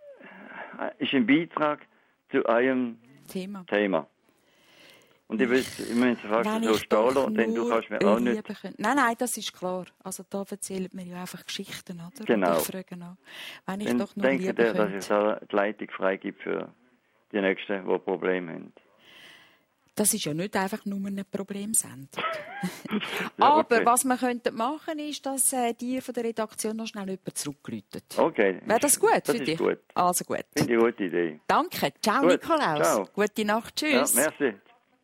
ist ein Beitrag zu einem Thema. Und ich muss fast so stahlen, denn du kannst mir auch nicht... Nein, das ist klar. Also da erzählt mir ja einfach Geschichten, oder? Genau. Und ich frage noch, wenn ich dann doch nur lieben könnte. Dass ich da die Leitung freigebe für die Nächsten, die Probleme haben. Das ist ja nicht einfach nur eine Problemsendung. Aber okay. Was wir machen könnten, ist, dass dir von der Redaktion noch schnell jemand zurückläutet. Okay. Wäre das gut das für dich? Gut. Also gut. Finde ich eine gute Idee. Danke. Ciao, gut. Nikolaus. Ciao. Gute Nacht. Tschüss. Ja, merci.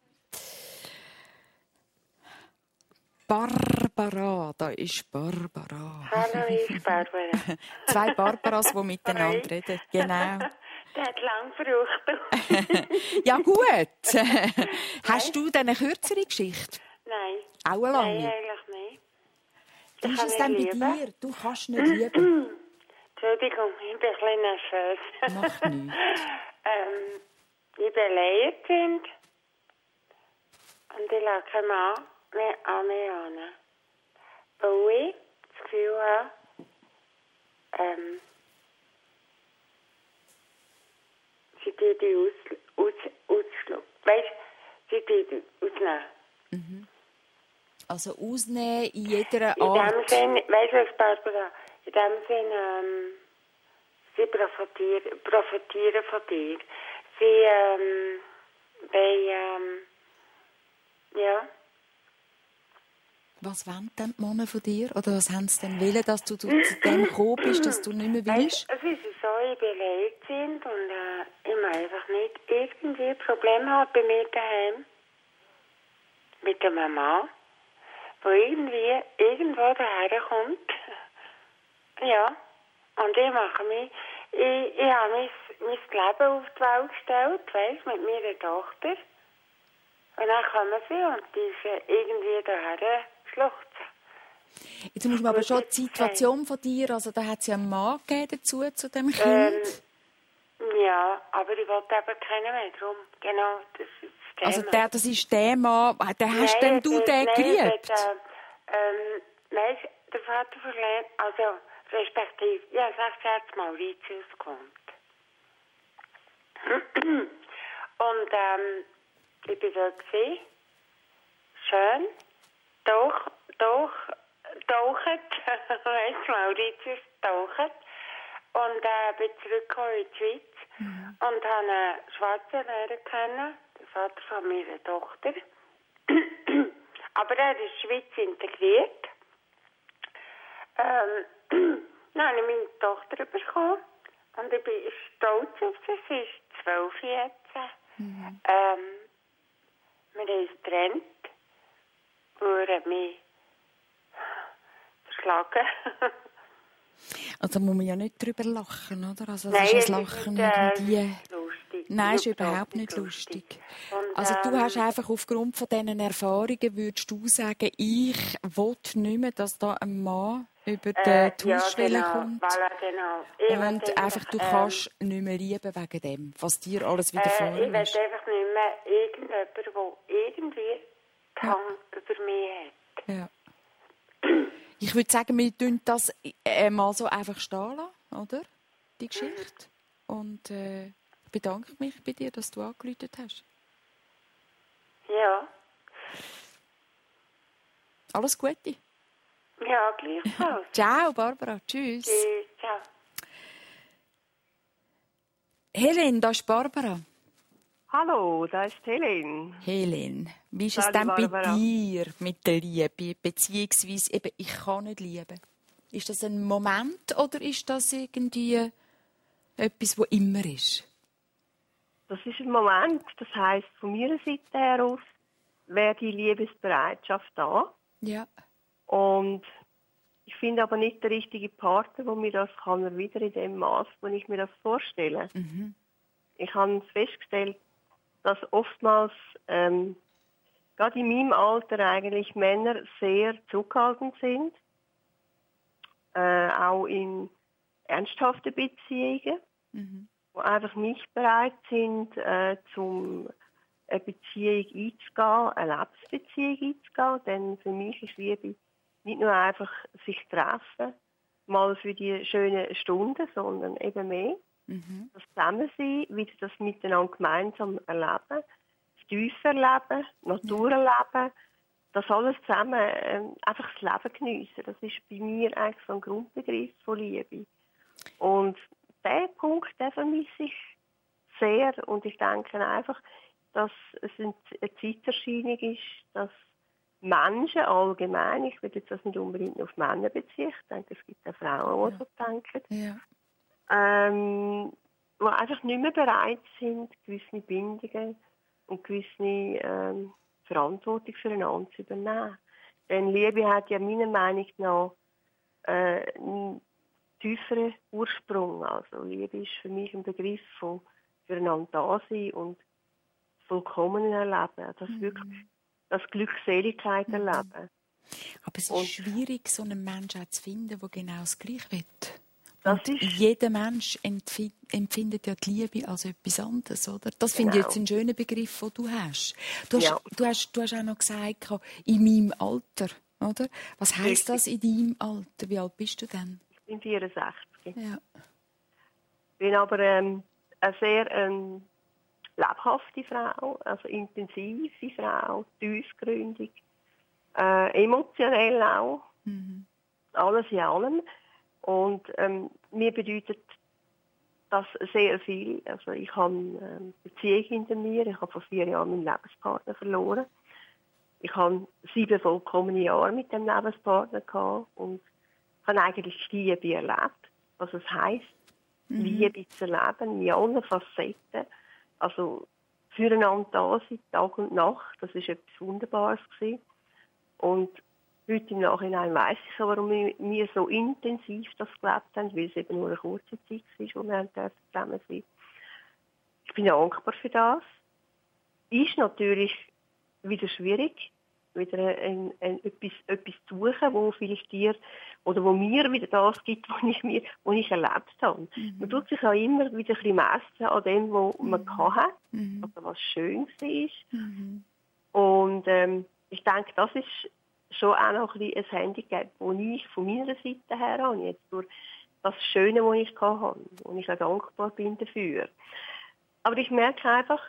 Barbara, da ist Barbara. Hallo, ich bin Barbara. 2 Barbaras, die miteinander reden. Genau. Der hat lang verrucht. Ja, gut. Hast du denn eine kürzere Geschichte? Nein. Auch eine lange? Nein, eigentlich nicht. Wie ist es denn bei dir? Du kannst nicht lieben. Entschuldigung, ich bin ein bisschen nervös. Macht nichts. Ich bin Lehrkind und ich lasse keinen Mann mehr an mich an. Weil ich das Gefühl habe, sie die ausschlucken. Weißt du, sie die ausnehmen. Mhm. Also ausnehmen in jeder Art. In dem Sinne, weißt du was, Barbara? In dem Sinne, sie profitieren von dir. Sie wollen, ja. Was wollen denn die Männer von dir? Oder was haben sie denn wollen, dass du zu dem gekommen bist, dass du nicht mehr willst? Es ist so, ich bin Lehrkind und ich mag einfach nicht irgendwie Probleme haben bei mir daheim. Mit der Mama, wo irgendwie irgendwo daherkommt. Ja. Und ich mache mich, ich habe mein Leben auf die Welt gestellt, weißt, mit meiner Tochter. Und dann kommen sie und die ist irgendwie daher schluchzen. Jetzt muss man aber schon die Situation von dir, also da hat es ja einen Mann gegeben dazu, zu dem Kind. Ja, aber ich wollte eben keinen mehr drum. Genau, das ist das Thema. Also das ist der Mann, den hast denn du den geliebt? Nein, der Vater verlernt, also respektive, ja, sagt er jetzt Mauritius kommt. Und ich bin dort gewesen. Schön. Tauchen. Weißt du, Mauritius tauchen. Und bin zurückgekommen in die Schweiz. Und habe einen Schwarzen lernen kennen, den Vater von meiner Tochter. Aber er ist in die Schweiz integriert. Dann habe ich meine Tochter bekommen. Und ich bin stolz auf sie. Sie ist 12 jetzt. Wir haben uns getrennt. Er hat mich verschlagen. Also muss man ja nicht drüber lachen, oder? Also Nein, ist das Lachen irgendwie... lustig. Nein, ist überhaupt nicht lustig. Und, also du hast einfach aufgrund von diesen Erfahrungen, würdest du sagen, ich will nicht mehr, dass da ein Mann über die Hausschwelle kommt. Voilà, genau. Und einfach, du kannst nicht mehr lieben wegen dem, was dir alles widerfahren ist. Ich will einfach nicht mehr irgendjemand, der irgendwie Hang über mich hat. Ja. Ich würde sagen, wir tun das mal so einfach stehen lassen, oder? Die Geschichte. Und ich bedanke mich bei dir, dass du angerufen hast. Ja. Alles Gute. Ja, gleichfalls. Ciao, Barbara. Tschüss. Tschüss, ciao. Helen, da ist Barbara. Hallo, da ist Helen. Helen, wie ist es denn bei dir mit der Liebe? Beziehungsweise eben, ich kann nicht lieben. Ist das ein Moment oder ist das irgendwie etwas, was immer ist? Das ist ein Moment, das heisst, von meiner Seite her aus wäre die Liebesbereitschaft da. Ja. Und ich finde aber nicht der richtige Partner, der mir das kann erwidern in dem Maß, wo ich mir das vorstelle. Mhm. Ich habe festgestellt, dass oftmals, gerade in meinem Alter eigentlich Männer sehr zurückhaltend sind, auch in ernsthaften Beziehungen, die einfach nicht bereit sind, zum eine Beziehung einzugehen, eine Lebensbeziehung einzugehen, denn für mich ist Liebe nicht nur einfach sich treffen, mal für die schönen Stunden, sondern eben mehr. Das Zusammensein, wieder das miteinander gemeinsam erleben, das Tiefe erleben, Natur erleben, das alles zusammen einfach das Leben geniessen. Das ist bei mir eigentlich so ein Grundbegriff von Liebe. Und diesen Punkt, den vermisse ich sehr und ich denke einfach, dass es eine Zeiterscheinung ist, dass Menschen allgemein, ich will jetzt das nicht unbedingt auf Männer beziehen, ich denke, es gibt auch Frauen, die so denken, die einfach nicht mehr bereit sind, gewisse Bindungen und gewisse Verantwortung füreinander zu übernehmen. Denn Liebe hat ja meiner Meinung nach einen tieferen Ursprung. Also Liebe ist für mich ein Begriff von füreinander da sein und vollkommen erleben. Das wirklich das Glückseligkeit erleben. Aber es ist schwierig, so einen Menschen zu finden, der genau das Gleiche will. Jeder Mensch empfindet ja die Liebe als etwas anderes, oder? Das finde ich jetzt einen schönen Begriff, den du hast. Du hast auch noch gesagt, in meinem Alter, oder? Was heisst das in deinem Alter? Wie alt bist du denn? Ich bin 64. Ja. Ich bin aber eine sehr lebhafte Frau, also intensive Frau, tiefgründig, emotionell auch. Alles in allem. Und mir bedeutet das sehr viel. Also ich habe eine Beziehung hinter mir. Ich habe vor 4 Jahren meinen Lebenspartner verloren. Ich habe 7 vollkommene Jahre mit dem Lebenspartner gehabt und habe eigentlich Liebe erlebt. Was es heisst, Liebe zu erleben, in allen Facetten. Also füreinander da sein, Tag und Nacht. Das war etwas Wunderbares gewesen. Und heute im Nachhinein weiss ich, warum wir so intensiv das gelebt haben, weil es eben nur eine kurze Zeit war, wo wir zusammen sind. Ich bin dankbar für das. Ist natürlich wieder schwierig, wieder etwas zu suchen, wo vielleicht dir oder wo mir wieder das gibt, was ich erlebt habe. Man tut sich auch immer wieder ein bisschen messen an dem, was man hatte, also was schön war. Und ich denke, das ist schon auch noch ein bisschen ein Handicap, das ich von meiner Seite her habe, jetzt durch das Schöne, was ich hatte und ich auch dankbar bin dafür. Aber ich merke einfach,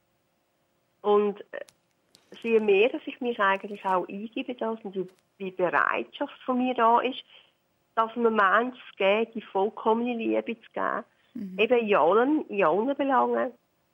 und je mehr, dass ich mich eigentlich auch eingebe, dass die Bereitschaft von mir da ist, dass man Menschen geben, die vollkommene Liebe zu geben, eben in allen Belangen.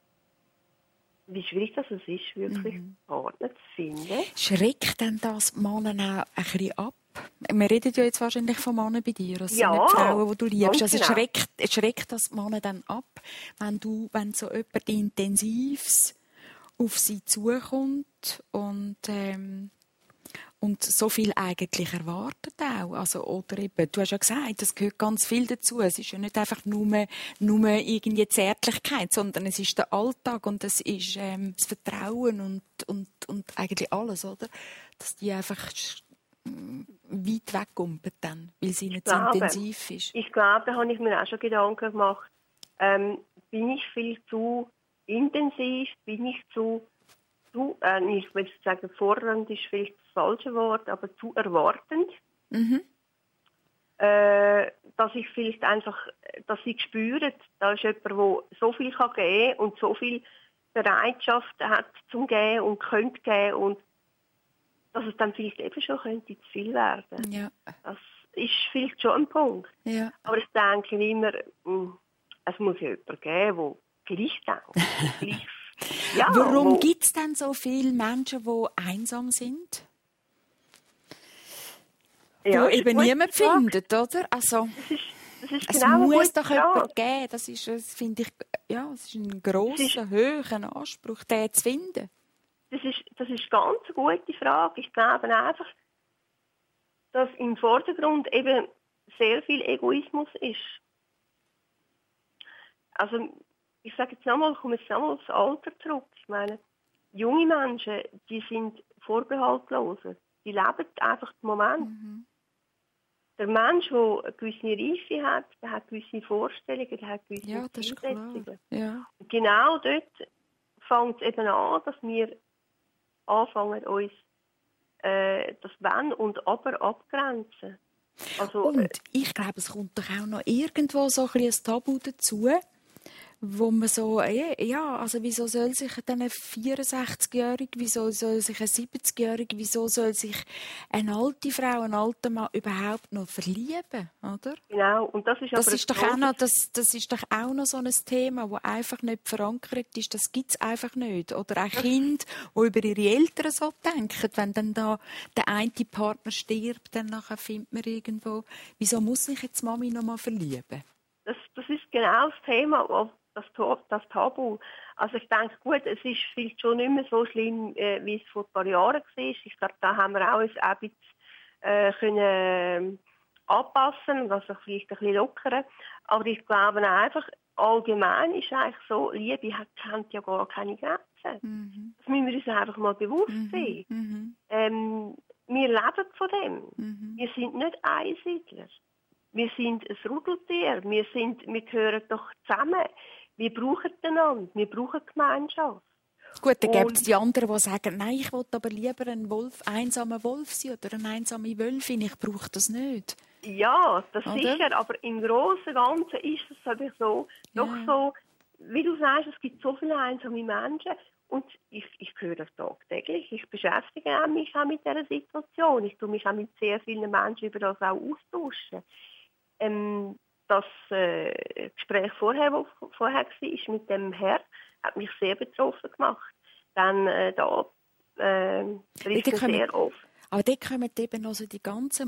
Wie schwierig das ist, wirklich Partner zu finden. Schreckt denn das Männer auch ein bisschen ab? Wir reden ja jetzt wahrscheinlich von Männern bei dir, also ja, nicht Frauen, die du liebst. Also genau. schreckt das Männer dann ab, wenn so jemand Intensives auf sie zukommt und so viel eigentlich erwartet auch. Also, oder eben, du hast ja gesagt, es gehört ganz viel dazu. Es ist ja nicht einfach nur irgendwie Zärtlichkeit, sondern es ist der Alltag und es ist das Vertrauen und eigentlich alles, oder? Dass die einfach weit wegkommen dann, weil sie nicht so intensiv ist. Ich glaube, da habe ich mir auch schon Gedanken gemacht. Bin ich viel zu intensiv? Bin ich ich will sagen, fordernd ist vielleicht das falsche Wort, aber zu erwartend. Dass ich vielleicht einfach, dass sie spüren, da ist jemand, der so viel geben kann und so viel Bereitschaft hat zum Geben und könnte geben und dass es dann vielleicht eben schon könnte zu viel werden. Ja. Das ist vielleicht schon ein Punkt. Ja. Aber ich denke immer, es muss ja jemand geben, der gleich denkt. Ja, warum gibt es denn so viele Menschen, die einsam sind? Ja, die eben niemand findet, oder? Also, das ist es genau muss doch jemanden geben. Das finde ich, ja, es ist ein grosser, hoher Anspruch, den zu finden. Das ist ganz eine gute Frage. Ich glaube einfach, dass im Vordergrund eben sehr viel Egoismus ist. Also, ich sage jetzt nochmal, ich komme jetzt nochmal aufs Alter zurück. Ich meine, junge Menschen, die sind vorbehaltloser. Die leben einfach den Moment. Der Mensch, der eine gewisse Reife hat, der hat gewisse Vorstellungen, der hat gewisse Zielsetzungen. Ja. Und genau dort fängt es eben an, dass wir anfangen, uns das Wenn und Aber abgrenzen. Also, und ich glaube, es kommt doch auch noch irgendwo so ein bisschen ein Tabu dazu, wo man so, also wieso soll sich dann ein 64-Jähriger, wieso soll sich ein 70-Jähriger, wieso soll sich eine alte Frau, ein alter Mann überhaupt noch verlieben, oder? Genau, und das ist doch auch noch, das ist doch auch noch so ein Thema, das einfach nicht verankert ist, das gibt es einfach nicht. Oder auch Kinder, die über ihre Eltern so denken, wenn dann da der eine Partner stirbt, dann nachher findet man irgendwo, wieso muss sich jetzt Mami noch mal verlieben? Das ist genau das Thema, das Tabu. Also ich denke, gut, es ist vielleicht schon nicht mehr so schlimm, wie es vor ein paar Jahren war. Ich glaube, da haben wir auch uns ein bisschen können anpassen und das vielleicht ein bisschen lockern. Aber ich glaube einfach, allgemein ist eigentlich so, Liebe kennt ja gar keine Grenzen. Mhm. Das müssen wir uns einfach mal bewusst sein. Mhm. Wir leben von dem. Mhm. Wir sind nicht Einsiedler. Wir sind ein Rudeltier. Wir gehören doch zusammen. Wir brauchen einander. Wir brauchen Gemeinschaft. Gut, dann gibt es die anderen, die sagen, nein, ich will aber lieber ein einsamer Wolf sein oder eine einsame Wölfin. Ich brauche das nicht. Ja, das sicher. Aber im Großen und Ganzen ist es so, doch so, wie du sagst, es gibt so viele einsame Menschen. Und ich höre das tagtäglich. Ich beschäftige mich auch mit dieser Situation. Ich tue mich auch mit sehr vielen Menschen über das auch austauschen. Das Gespräch vorher, das vorher war mit dem Herrn, hat mich sehr betroffen gemacht. Dann trifft es sehr oft. Aber dort kommen eben also die ganzen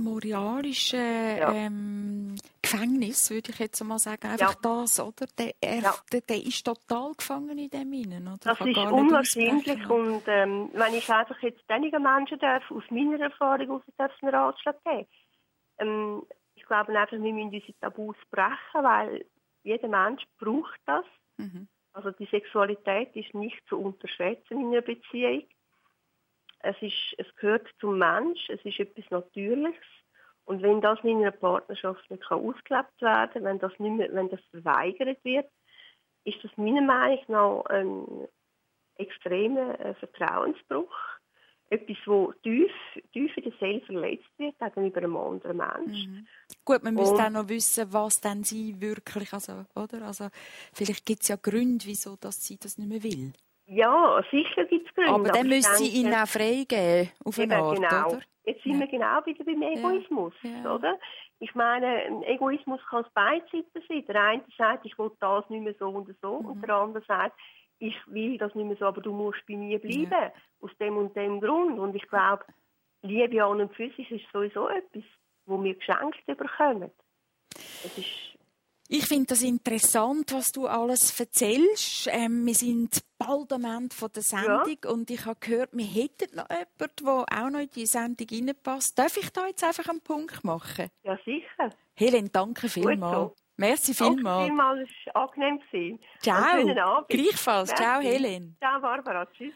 moralischen Gefängnisse, würde ich jetzt mal sagen. Einfach das, oder? Der ist total gefangen in dem Innen, oder? Das ist unwahrscheinlich. Und wenn ich einfach jetzt einigen Menschen aus meiner Erfahrung einen Ratschlag geben, ich glaube einfach, wir müssen unsere Tabus brechen, weil jeder Mensch braucht das. Mhm. Also die Sexualität ist nicht zu unterschätzen in einer Beziehung. Es gehört zum Mensch, es ist etwas Natürliches. Und wenn das in einer Partnerschaft nicht ausgelebt werden kann, wenn das verweigert wird, ist das meiner Meinung nach ein extremer Vertrauensbruch. Etwas, wo tief in der Seele verletzt wird gegenüber einem anderen Menschen. Mhm. Gut, man müsste auch noch wissen, was dann sie wirklich, oder? Also, vielleicht gibt es ja Gründe, wieso sie das nicht mehr will. Ja, sicher gibt es Gründe. Aber dann müsste sie ihnen auch freigeben, auf eine Art, genau. Oder? Jetzt sind wir genau wieder beim Egoismus, oder? Ich meine, ein Egoismus kann es beide Seiten sein. Der eine sagt, ich will das nicht mehr so und so, und der andere sagt, ich will das nicht mehr so, aber du musst bei mir bleiben, aus dem und dem Grund. Und ich glaube, Liebe an und für sich ist sowieso etwas, wo wir geschenkt bekommen. Ich finde das interessant, was du alles erzählst. Wir sind bald am Ende der Sendung und ich habe gehört, wir hätten noch jemanden, der auch noch in die Sendung reinpasst. Darf ich da jetzt einfach einen Punkt machen? Ja, sicher. Helen, danke vielmals. So. Merci vielmals. Danke vielmals, es war angenehm. Ciao. Schönen Abend. Gleichfalls. Merci. Ciao, Helen. Ciao, Barbara. Tschüss.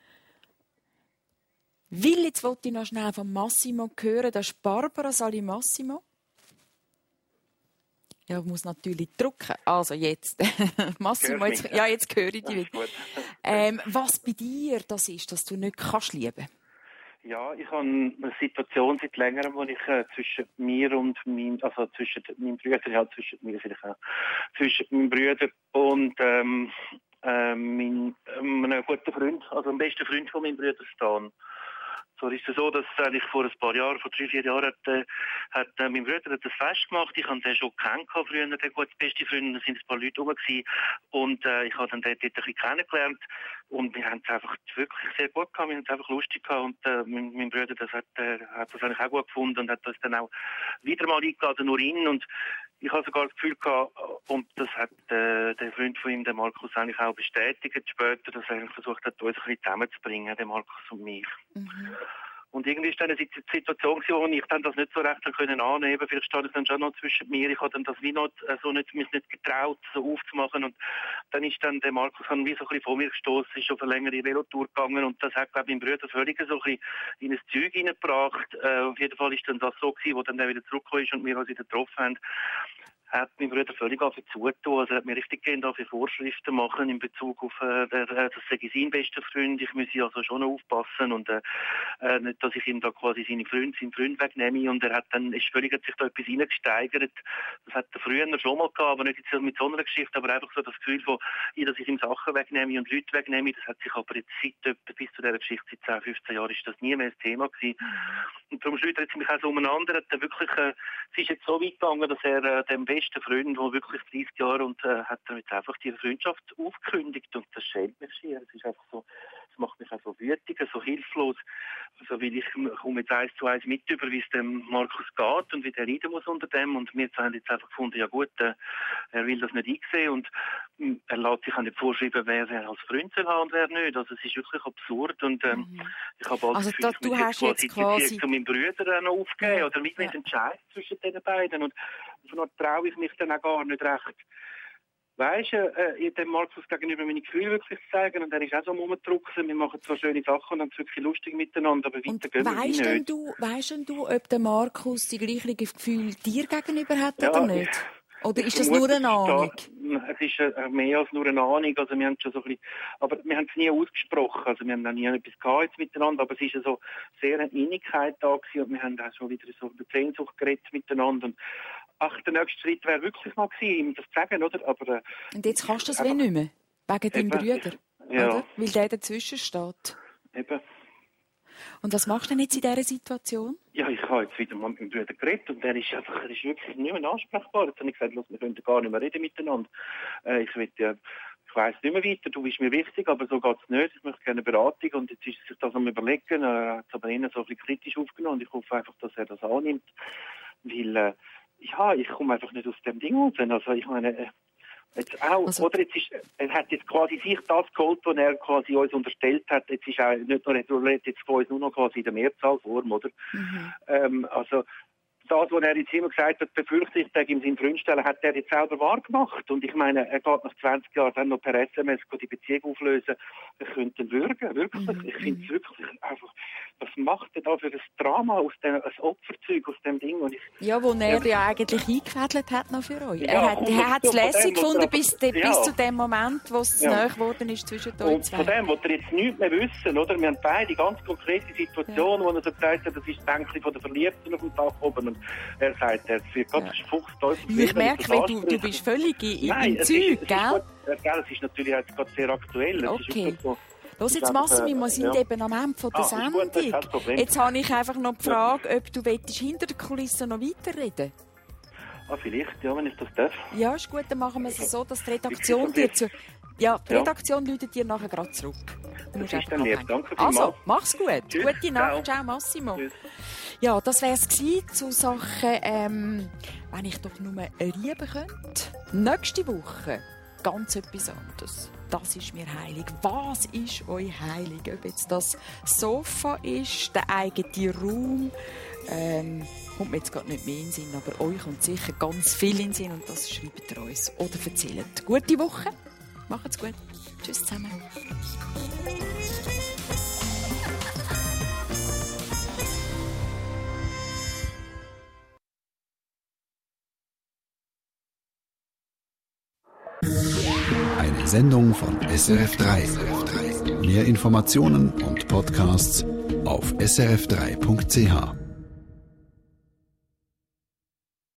Will, jetzt wollte ich noch schnell von Massimo hören. Das ist Barbara Sali Massimo. Ja, ich muss natürlich drücken. Also jetzt. Massimo, jetzt höre ich dich wieder. Was bei dir das ist, dass du nicht kannst lieben? Ja, ich habe eine Situation seit längerem, wo ich zwischen mir und zwischen meinem Bruder, zwischen meinem Bruder und einem guten Freund, also dem besten Freund von meinem Bruder stehe. So ist es so, dass eigentlich vor ein paar Jahren, vor 3-4 Jahren, hat mein Bruder das Fest gemacht. Ich habe den schon kennengelernt früher, der gute beste Freund. Da sind ein paar Leute rum gewesen. Und ich habe dann dort ein bisschen kennengelernt. Und wir haben es einfach wirklich sehr gut gehabt. Wir haben es einfach lustig gehabt. Und mein Bruder hat das eigentlich auch gut gefunden und hat uns dann auch wieder mal eingeladen, nur ihn. Und ich habe sogar das Gefühl gehabt, und das hat der Freund von ihm, der Markus, eigentlich auch bestätigt später, dass er versucht hat, uns ein bisschen zusammenzubringen, der Markus und mich. Mhm. Und irgendwie ist dann eine Situation gewesen, wo ich dann das nicht so recht annehmen konnte. Vielleicht stand es dann schon noch zwischen mir. Ich habe dann das wie noch mich nicht getraut, so aufzumachen. Und dann ist dann der Markus wie so ein bisschen vor mir gestoßen, ist auf eine längere Velotour gegangen. Und das hat, glaube ich, mein Bruder völlig so ein bisschen in ein Zeug hineingebracht. Auf jeden Fall ist dann das so gewesen, wo dann der wieder zurückgekommen ist und wir uns wieder getroffen haben. hat mein Bruder völlig zutun. Also er hat mir richtig gehend für Vorschriften machen in Bezug auf, das sei sein bester Freund. Ich müsse also schon aufpassen und nicht, dass ich ihm da quasi seinen Freund wegnehme. Und er hat sich da etwas reingesteigert. Das hat er früher schon mal gehabt, aber nicht jetzt mit so einer Geschichte, aber einfach so das Gefühl von, dass ich ihm Sachen wegnehme und Leute wegnehme. Das hat sich aber jetzt bis zu dieser Geschichte, seit 10, 15 Jahren, ist das nie mehr ein Thema gewesen. Und darum schüttelt es mich auch so umeinander. Es ist jetzt so weit gegangen, dass er dem besten Freund, der wirklich 30 Jahre und hat er jetzt einfach die Freundschaft aufgekündigt und das schämt mich sehr. Es ist einfach so, es macht mich auch so wütig, so hilflos. Also, weil ich komme jetzt 1 zu 1 mit über, wie es dem Markus geht und wie der leiden muss unter dem. Und wir haben jetzt einfach gefunden, ja gut, er will das nicht einsehen und er lässt sich auch nicht vorschreiben, wer er als Freund soll haben und wer nicht. Also es ist wirklich absurd und ich habe also das Gefühl, ich muss jetzt quasi zu meinen Brüdern noch aufgeben oder mit mir entscheiden zwischen den beiden. Und davon traue ich mich dann auch gar nicht recht. Weisst du, dem Markus gegenüber meine Gefühle wirklich zu zeigen und er ist auch so rumgedrucksen. Wir machen zwar schöne Sachen und haben es wirklich lustig miteinander, aber weiter gehen wir nicht. Weisst du, ob der Markus die gleichen Gefühle dir gegenüber hat oder nicht? Oder ist das nur eine Ahnung? Es ist mehr als nur eine Ahnung. Also wir haben schon so ein bisschen, aber wir haben es nie ausgesprochen. Also wir haben nie etwas gehabt miteinander, aber es ist so sehr eine Innigkeit da gewesen und wir haben auch schon wieder so über Sehnsucht geredet miteinander. Und der nächste Schritt wäre wirklich mal gewesen, ihm das zu sagen, oder? Aber, und jetzt kannst du das nicht mehr? Wegen deinem Bruder? Ja. Oder? Weil der dazwischen steht. Eben. Und was machst du denn jetzt in dieser Situation? Ja, ich habe jetzt wieder mal mit meinem Bruder geredet und er ist wirklich nicht mehr ansprechbar. Jetzt habe ich gesagt, wir können gar nicht mehr reden miteinander. Ich weiss nicht mehr weiter, du bist mir wichtig, aber so geht es nicht. Ich möchte gerne Beratung und jetzt ist sich das am Überlegen. Er hat es aber eher so ein bisschen kritisch aufgenommen und ich hoffe einfach, dass er das annimmt. Weil, ich komme einfach nicht aus dem Ding raus. Also ich meine, jetzt auch, also, oder er hat jetzt quasi sich das geholt, was er quasi uns unterstellt hat. Jetzt ist auch nicht nur, er jetzt von uns nur noch quasi in der Mehrzahlform, oder? Also das, was er jetzt immer gesagt hat, befürchte ich, ihm seinen Freund stellen, hat er jetzt selber wahrgemacht. Und ich meine, er geht nach 20 Jahren dann noch per SMS die Beziehung auflösen. Er könnte ihn würgen, wirklich. Ich finde es wirklich einfach, was macht er da für ein Drama, ein Opferzeug aus dem Ding? Und wo er ja eigentlich eingefädelt hat noch für euch. Er hat es lässig gefunden bis zu dem Moment, wo es nahe geworden ist zwischen euch zwei. Und von dem will er jetzt nichts mehr wissen, oder? Wir haben beide ganz konkrete Situationen, wo er so gesagt hat, das ist das Bänkchen von der Verliebten auf dem Dach oben. Und er sagt, er wird ganz Fuchsteufel. Ich merke, du bist völlig im Zeug, gell? Es ist natürlich jetzt gerade sehr aktuell. Okay. Los, jetzt Massimo, wir sind eben am Ende von der Sendung. Jetzt habe ich einfach noch die Frage, ob du hinter der Kulisse noch weiterreden willst. Vielleicht, ja, wenn ich das darf. Ja, ist gut, dann machen wir es so, dass die Redaktion dir Redaktion läutet dir nachher gerade zurück. Das ist dann lieb, danke vielmals. Also, mach's gut. Tschüss. Gute Nacht, ciao Massimo. Tschüss. Ja, das wäre es gewesen zu Sachen, wenn ich doch nur lieben könnte. Nächste Woche ganz etwas anderes. Das ist mir heilig. Was ist euch heilig? Ob jetzt das Sofa ist, der eigene Raum, kommt mir jetzt gerade nicht mehr in den Sinn, aber euch kommt sicher ganz viel in den Sinn und das schreibt ihr uns oder erzählt. Gute Woche, macht's gut. Tschüss zusammen. Eine Sendung von SRF3. Mehr Informationen und Podcasts auf srf3.ch.